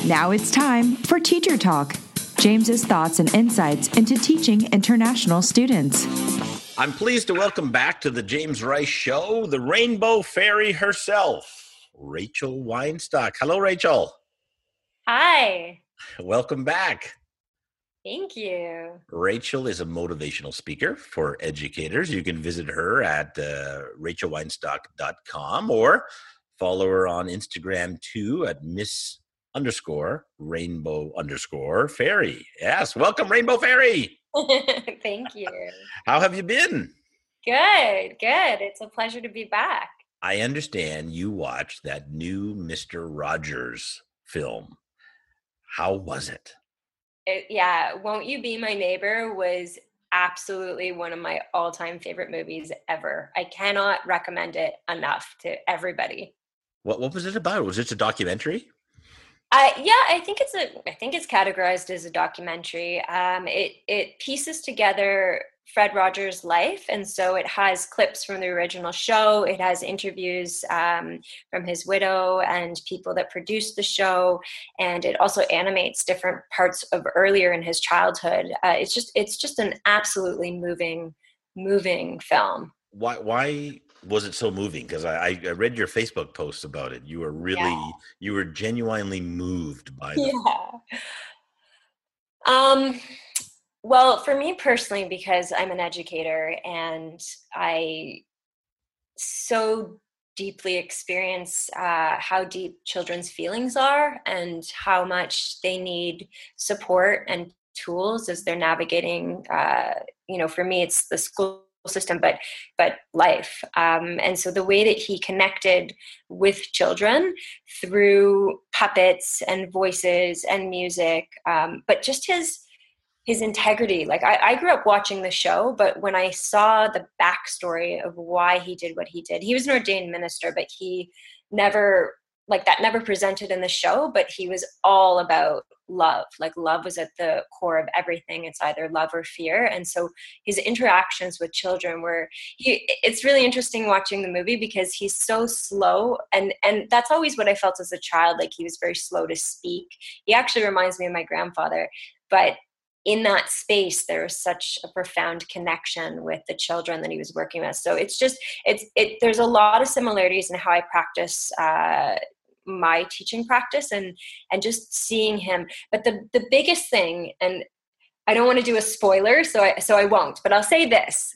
Now it's time for Teacher Talk, James's thoughts and insights into teaching international students. I'm pleased to welcome back to the James Rice Show, the Rainbow Fairy herself, Rachel Weinstock. Hello, Rachel. Hi. Welcome back. Thank you. Rachel is a motivational speaker for educators. You can visit her at rachelweinstock.com or follow her on Instagram too at Miss_Rainbow_Fairy. Yes, welcome, Rainbow Fairy. Thank you. How have you been? Good. It's a pleasure to be back. I understand you watched that new Mr. Rogers film. How was it? Won't You Be My Neighbor was absolutely one of my all-time favorite movies ever. I cannot recommend it enough to everybody. What was it about? Was it a documentary? I think it's categorized as a documentary. It pieces together Fred Rogers' life, and so it has clips from the original show. It has interviews from his widow and people that produced the show, and it also animates different parts of earlier in his childhood. It's just an absolutely moving film. Why was it so moving? Because I read your Facebook posts about it. You were you were genuinely moved by it. Yeah. Well, for me personally, because I'm an educator and I so deeply experience how deep children's feelings are and how much they need support and tools as they're navigating, for me, it's the school system, but life. And so the way that he connected with children through puppets and voices and music, but just his integrity. Like I grew up watching the show, but when I saw the backstory of why he did what he did, he was an ordained minister, but he never presented in the show, but he was all about love. Like love was at the core of everything. It's either love or fear. And so his interactions with children it's really interesting watching the movie because he's so slow. And that's always what I felt as a child. Like he was very slow to speak. He actually reminds me of my grandfather, but in that space, there was such a profound connection with the children that he was working with. So there's a lot of similarities in how I practice my teaching practice and just seeing him. But the biggest thing, and I don't want to do a spoiler, so I won't, but I'll say this.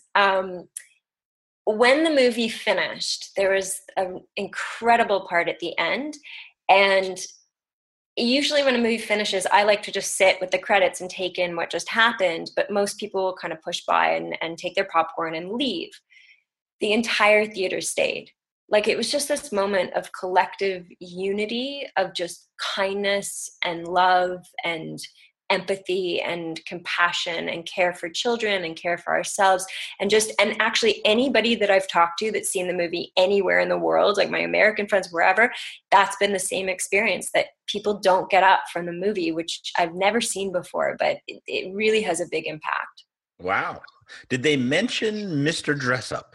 When the movie finished, there was an incredible part at the end, and usually when a movie finishes, I like to just sit with the credits and take in what just happened, but most people will kind of push by and take their popcorn and leave. The entire theater stayed. Like it was just this moment of collective unity, of just kindness and love and empathy and compassion and care for children and care for ourselves. And actually anybody that I've talked to that's seen the movie anywhere in the world, like my American friends, wherever, that's been the same experience, that people don't get up from the movie, which I've never seen before, but it really has a big impact. Wow. Did they mention Mr. Dressup?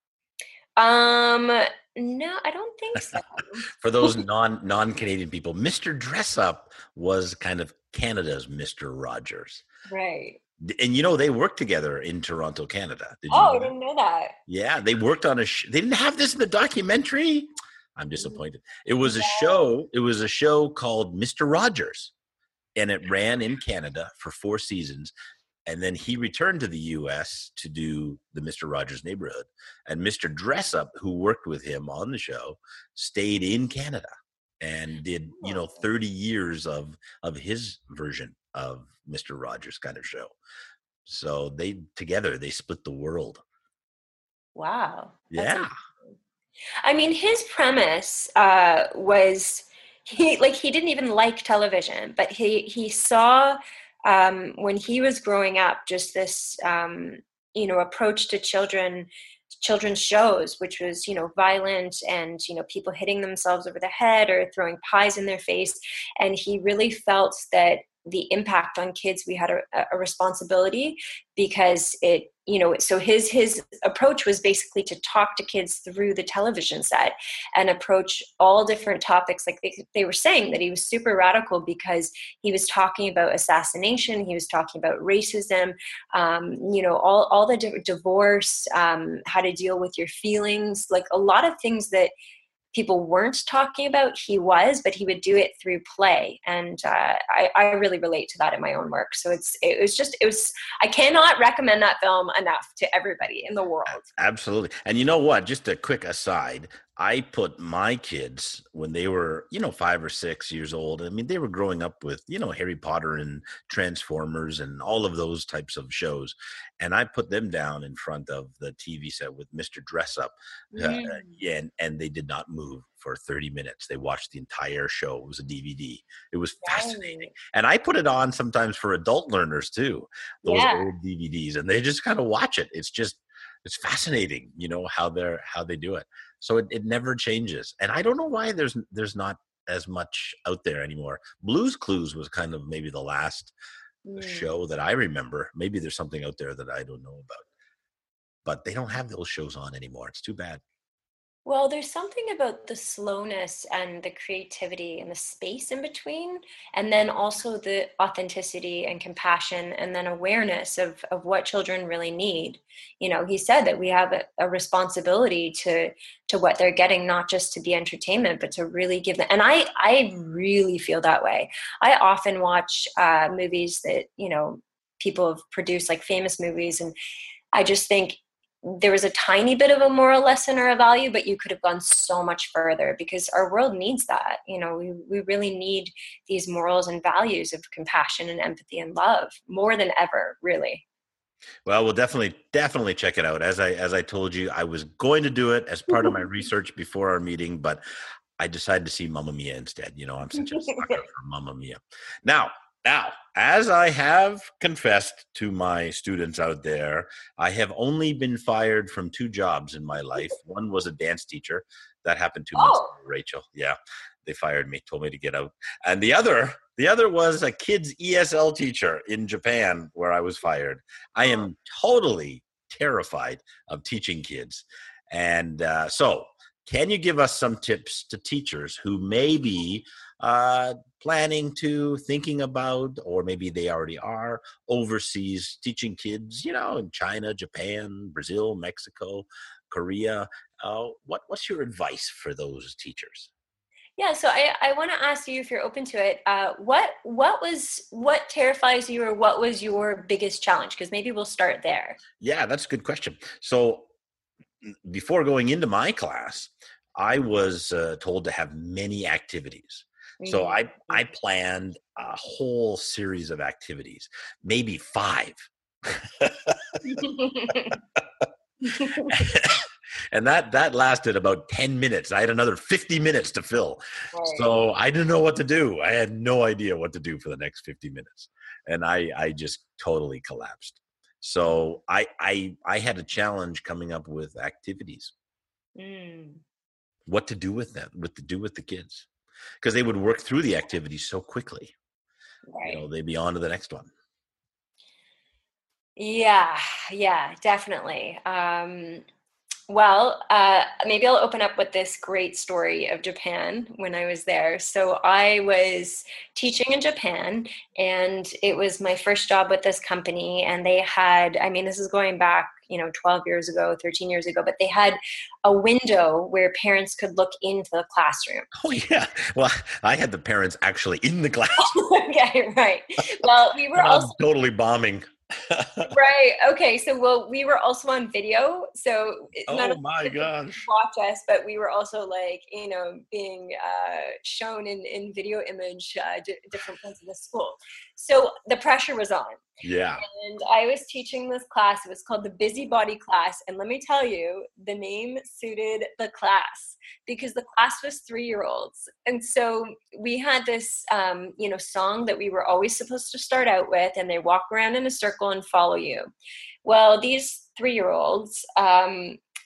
No, I don't think so. For those non-Canadian people, Mr. Dressup was kind of Canada's Mr. Rogers. Right. And they worked together in Toronto, Canada. I didn't know that. Yeah, they worked on they didn't have this in the documentary. I'm disappointed. It was a show. It was a show called Mr. Rogers, and it ran in Canada for 4 seasons. And then he returned to the U.S. to do the Mr. Rogers Neighborhood. And Mr. Dressup, who worked with him on the show, stayed in Canada and did, 30 years of his version of Mr. Rogers kind of show. So they split the world. Wow. Yeah. I mean, his premise was he didn't even like television, but he saw when he was growing up just this approach to children's shows, which was violent and people hitting themselves over the head or throwing pies in their face, and he really felt that the impact on kids, we had a responsibility, because it, so his approach was basically to talk to kids through the television set and approach all different topics. Like they were saying that he was super radical because he was talking about assassination, he was talking about racism, all the divorce, how to deal with your feelings, like a lot of things that people weren't talking about, but he would do it through play. And I really relate to that in my own work. So I cannot recommend that film enough to everybody in the world. Absolutely. And you know what, just a quick aside, I put my kids when they were, 5 or 6 years old. I mean, they were growing up with, Harry Potter and Transformers and all of those types of shows. And I put them down in front of the TV set with Mr. Dress Up. And they did not move for 30 minutes. They watched the entire show. It was a DVD. It was fascinating. And I put it on sometimes for adult learners too, those old DVDs, and they just kind of watch it. It's fascinating, how they do it. So it never changes. And I don't know why there's not as much out there anymore. Blue's Clues was kind of maybe the last show that I remember. Maybe there's something out there that I don't know about. But they don't have those shows on anymore. It's too bad. Well, there's something about the slowness and the creativity and the space in between, and then also the authenticity and compassion, and then awareness of what children really need. He said that we have a responsibility to what they're getting, not just to be entertainment, but to really give them. And I really feel that way. I often watch movies that, people have produced, like famous movies, and I just think, there was a tiny bit of a moral lesson or a value, but you could have gone so much further, because our world needs that. We really need these morals and values of compassion and empathy and love more than ever, really. Well, we'll definitely check it out. As I told you, I was going to do it as part of my research before our meeting, but I decided to see Mamma Mia instead. I'm such a sucker for Mamma Mia. Now, as I have confessed to my students out there, I have only been fired from 2 jobs in my life. One was a dance teacher. That happened 2 months ago, Rachel. Yeah, they fired me, told me to get out. And the other was a kids ESL teacher in Japan, where I was fired. I am totally terrified of teaching kids. And so can you give us some tips to teachers who may be thinking about, or maybe they already are overseas teaching kids, in China, Japan, Brazil, Mexico, Korea? What's your advice for those teachers? Yeah, so I want to ask you, if you're open to it, what terrifies you, or what was your biggest challenge? Because maybe we'll start there. Yeah, that's a good question. So before going into my class, I was told to have many activities. So I planned a whole series of activities, maybe 5. And that lasted about 10 minutes. I had another 50 minutes to fill. Right. So I didn't know what to do. I had no idea what to do for the next 50 minutes. And I just totally collapsed. So I had a challenge coming up with activities. What to do with them, what to do with the kids. Because they would work through the activities so quickly. Right. They'd be on to the next one. Yeah, definitely. Well, maybe I'll open up with this great story of Japan when I was there. So I was teaching in Japan, and it was my first job with this company. And they had, this is going back, 12 years ago, 13 years ago, but they had a window where parents could look into the classroom. Oh, yeah. Well, I had the parents actually in the classroom. Okay, right. Well, we were also totally bombing. Right. Okay. So, we were also on video. So none of my gosh, watch us, but we were also being shown in video image different parts of the school. So the pressure was on. Yeah. And I was teaching this class. It was called the Busybody class. And let me tell you, the name suited the class, because the class was 3-year-olds. And so we had this, song that we were always supposed to start out with, and they walk around in a circle and follow you. Well, these 3-year-olds,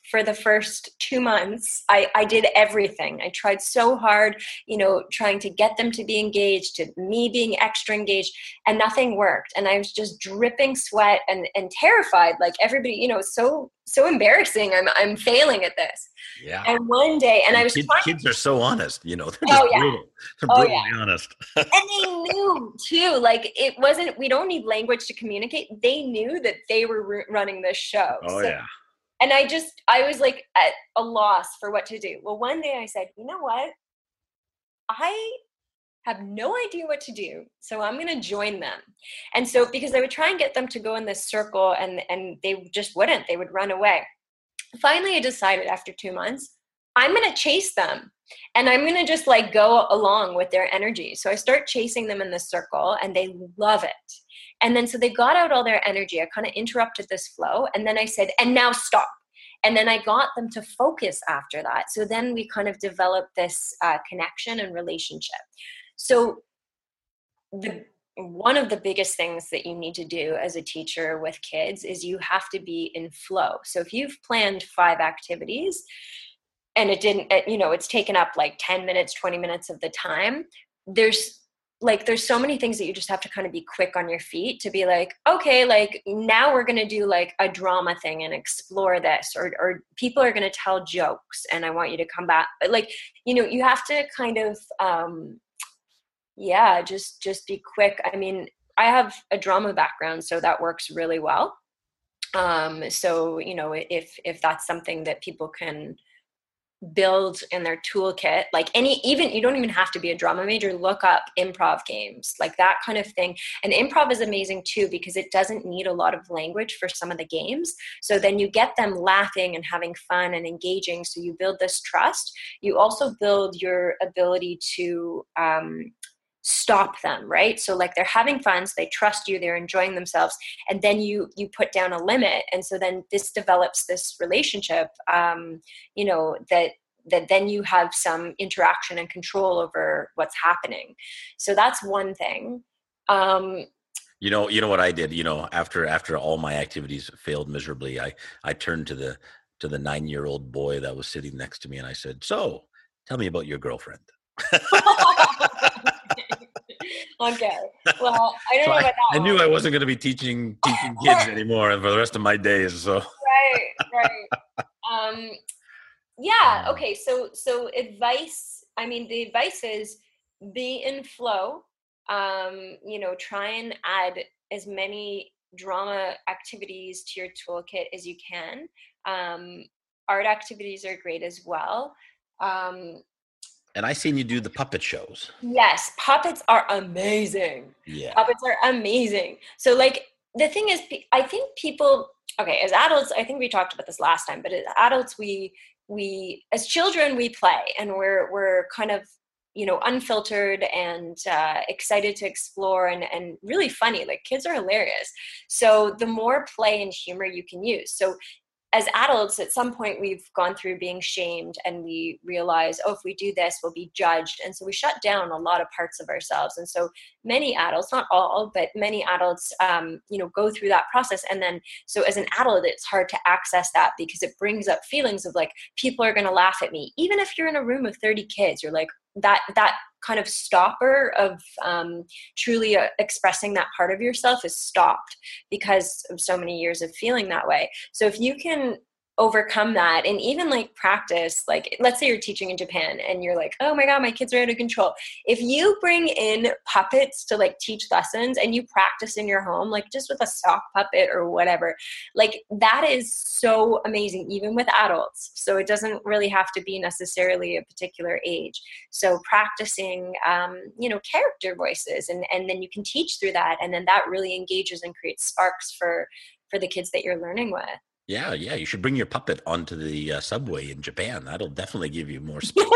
for the first 2 months, I did everything. I tried so hard, trying to get them to be engaged, to me being extra engaged, and nothing worked. And I was just dripping sweat and terrified, like everybody, so embarrassing. I'm failing at this. Yeah. And one day, and I was kids are so honest, they're just brutal. They're brutally honest. And they knew too, like it wasn't, we don't need language to communicate. They knew that they were running this show. Oh, so, yeah. And I was like at a loss for what to do. Well, one day I said, you know what? I have no idea what to do, so I'm going to join them. And so, because I would try and get them to go in this circle, and they just wouldn't. They would run away. Finally, I decided after 2 months, I'm going to chase them, and I'm going to just like go along with their energy. So I start chasing them in the circle, and they love it. And then so they got out all their energy. I kind of interrupted this flow, and then I said, and now stop. And then I got them to focus after that. So then we kind of developed this connection and relationship. So one of the biggest things that you need to do as a teacher with kids is you have to be in flow. So if you've planned 5 activities and it's taken up like 10 minutes, 20 minutes of the time, there's so many things that you just have to kind of be quick on your feet to be like, okay, like now we're going to do like a drama thing and explore this, or people are going to tell jokes and I want you to come back. But like, you have to kind of, just be quick. I mean, I have a drama background, so that works really well. So, if that's something that people can build in their toolkit, like you don't even have to be a drama major, look up improv games, like that kind of thing. And improv is amazing too, because it doesn't need a lot of language for some of the games. So then you get them laughing and having fun and engaging. So you build this trust. You also build your ability to, stop them, right? So like they're having fun, so they trust you, they're enjoying themselves, and then you put down a limit, and so then this develops this relationship, that then you have some interaction and control over what's happening. So that's one thing. You know what I did, after all my activities failed miserably, I turned to the 9-year-old boy that was sitting next to me, and I said, so tell me about your girlfriend. Okay. Well, I don't know about that. I knew I wasn't going to be teaching kids anymore for the rest of my days. So right. Yeah. Okay. So advice. I mean, the advice is be in flow. Try and add as many drama activities to your toolkit as you can. Art activities are great as well. And I seen you do the puppet shows. Yes, puppets are amazing. Yeah, puppets are amazing. So like the thing is, I think people, okay, as adults, I think we talked about this last time, but as adults, we as children we play, and we're kind of unfiltered and excited to explore and really funny. Like kids are hilarious. So the more play and humor you can use. So as adults, at some point we've gone through being shamed, and we realize, if we do this, we'll be judged. And so we shut down a lot of parts of ourselves. And so many adults, not all, but many adults, go through that process. And then, so as an adult, it's hard to access that because it brings up feelings of like, people are going to laugh at me. Even if you're in a room of 30 kids, you're like, that kind of stopper of truly expressing that part of yourself is stopped because of so many years of feeling that way. So if you can overcome that and even like practice, like let's say you're teaching in Japan and you're like, oh my God, my kids are out of control. If you bring in puppets to like teach lessons and you practice in your home, like just with a sock puppet or whatever, like that is so amazing, even with adults. So it doesn't really have to be necessarily a particular age. So practicing, character voices and then you can teach through that. And then that really engages and creates sparks for the kids that you're learning with. Yeah. You should bring your puppet onto the subway in Japan. That'll definitely give you more space.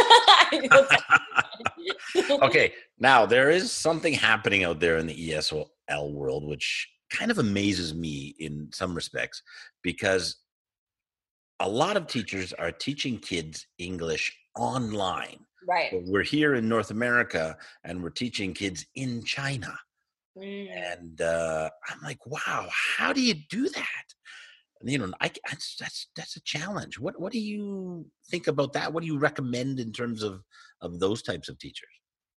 Okay, now there is something happening out there in the ESL world, which kind of amazes me in some respects, because a lot of teachers are teaching kids English online. Right. So we're here in North America and we're teaching kids in China. And I'm like, wow, how do you do that? that's a challenge. What do you think about that? What do you recommend in terms of those types of teachers?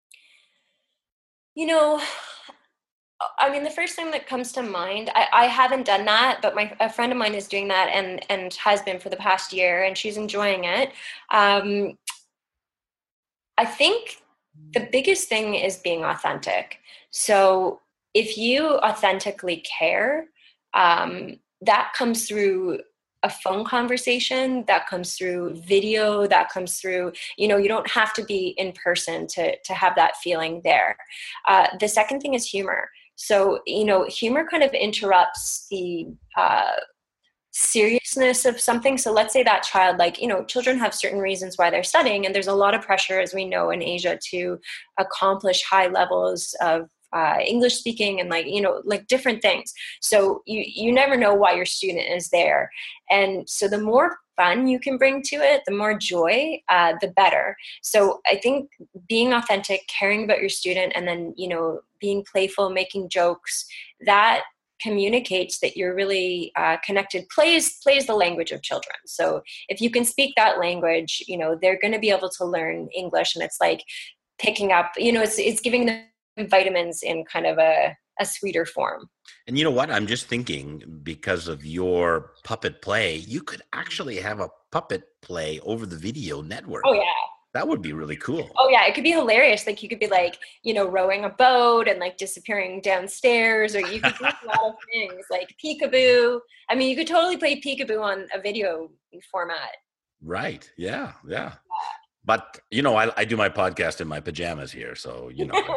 I mean, the first thing that comes to mind, I haven't done that, but a friend of mine is doing that and has been for the past year, and she's enjoying it. I think the biggest thing is being authentic. So if you authentically care, that comes through a phone conversation, that comes through video, that comes through, you don't have to be in person to have that feeling there. The second thing is humor. So, humor kind of interrupts the seriousness of something. So let's say that child, children have certain reasons why they're studying, and there's a lot of pressure, as we know, in Asia to accomplish high levels of English speaking and different things. So you never know why your student is there. And so the more fun you can bring to it, the more joy, the better. So I think being authentic, caring about your student, and then, being playful, making jokes, that communicates that you're really connected, plays the language of children. So if you can speak that language, they're going to be able to learn English, and it's like picking up, it's giving them vitamins in kind of a sweeter form. And you know what? I'm just thinking, because of your puppet play, you could actually have a puppet play over the video network. Oh, yeah. That would be really cool. Oh, yeah. It could be hilarious. You could be rowing a boat and disappearing downstairs, or you could do a lot of things like peekaboo. I mean, you could totally play peekaboo on a video format. Right. Yeah. Yeah. But, I do my podcast in my pajamas here. So,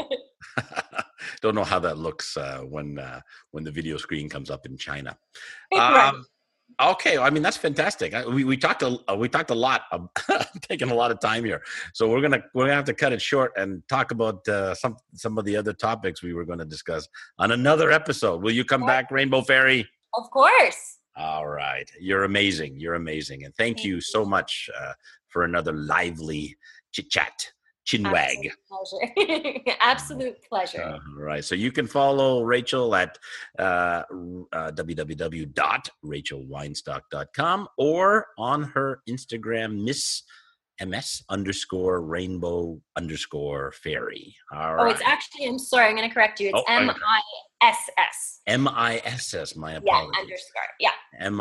don't know how that looks when the video screen comes up in China. Right. Okay. I mean, that's fantastic. We talked a lot. I'm taking a lot of time here. So we're going to have to cut it short and talk about some of the other topics we were going to discuss on another episode. Will you come back, Rainbow Fairy? Of course. All right. You're amazing. And thank you so much for another lively chit-chat, chinwag. Absolute pleasure. All right. So you can follow Rachel at www.rachelweinstock.com or on her Instagram, MS_rainbow_fairy. All right. It's actually, I'm sorry, I'm going to correct you. It's MISS. MISS, my apologies. Yeah, underscore. Yeah.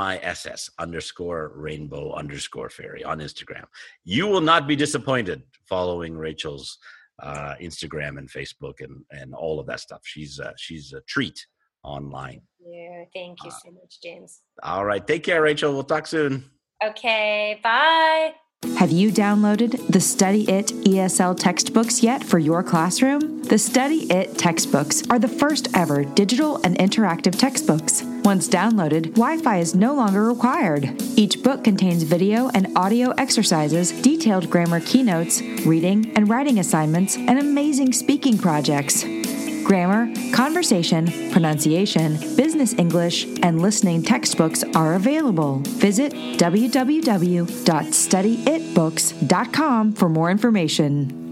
MISS_rainbow_fairy on Instagram. You will not be disappointed following Rachel's Instagram and Facebook and all of that stuff. She's a treat online. Yeah, thank you so much, James. All right. Take care, Rachel. We'll talk soon. Okay. Bye. Have you downloaded the Study It ESL textbooks yet for your classroom? The Study It textbooks are the first ever digital and interactive textbooks. Once downloaded, Wi-Fi is no longer required. Each book contains video and audio exercises, detailed grammar keynotes, reading and writing assignments, and amazing speaking projects. Grammar, conversation, pronunciation, business English, and listening textbooks are available. Visit www.studyitbooks.com for more information.